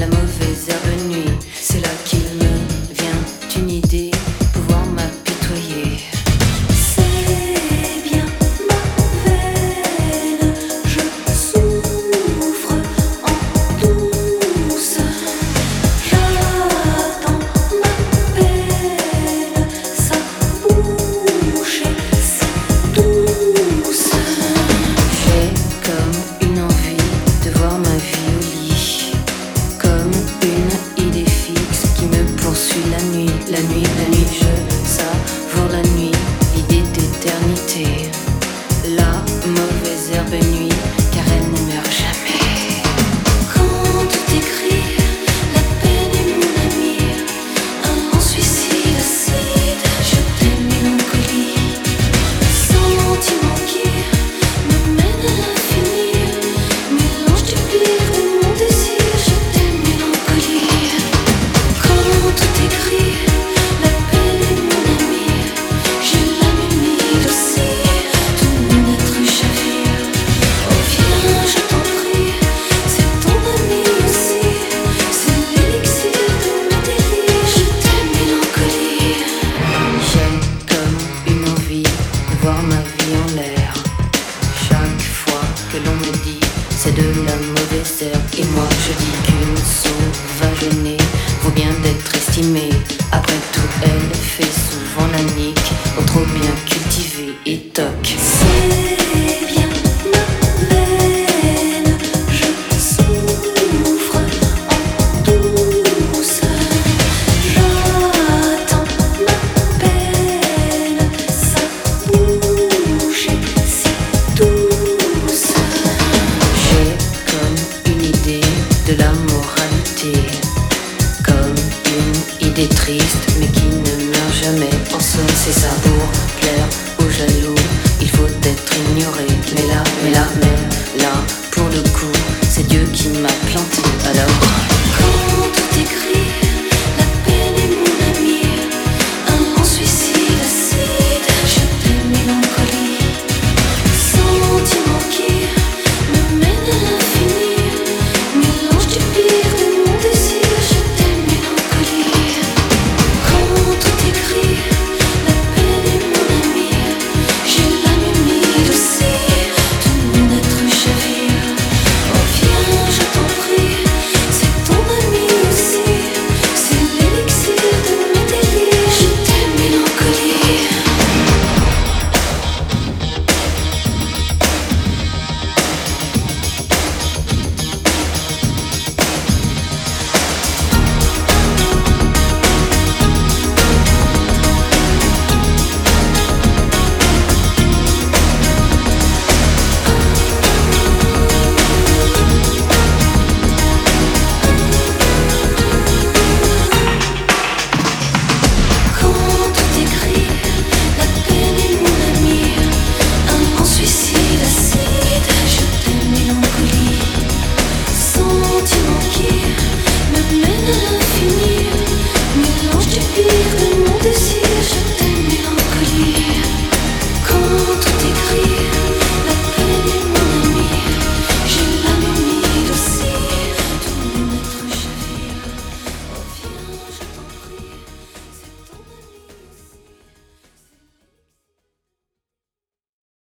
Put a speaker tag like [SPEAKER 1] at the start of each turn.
[SPEAKER 1] la mauvaise herbe nuit. C'est là qu'il me vient une idée, pouvoir m'apitoyer. C'est bien ma veine, je souffre en douce. J'attends ma peine, sa bouche est si douce. J'ai comme une envie de voir ma vie au lit, comme une idée fixe qui me poursuit la nuit, la nuit, la nuit. Je savoure la nuit, l'idée d'éternité. La mauvaise herbe nuit, car elle ne meurt jamais. Quand tout est gris, la peine est mon ami. Un suicide acide, je t'aime mélancolie. Sentiment qui me mène à l'infini, mélange du pire de mon désir, je t'aime mélancolie. Quand tout est gris, la peine est mon ami. J'ai l'âme humide aussi, tout mon être chavire. Oh viens, je t'en prie, c'est ton ami aussi. C'est l'élixir de mon délire, je t'aime mélancolie. J'ai comme une envie de voir ma vie en l'air. Chaque fois que l'on me dit c'est de la mauvaise herbe, et moi je dis qu'une sauvage née vaut bien d'être estimée. Après tout, elle fait souvent la nique au trop bien cultivé et toc. C'est bien ma veine, je souffre en douce. J'attends ma peine, sa bouche est si douce. J'ai comme une idée de la moralité, comme une idée triste mais qui ne meurt jamais. En somme c'est ça, pour plaire aux jaloux il faut être ignoré. Mais là, pour le coup c'est Dieu qui m'a planté alors.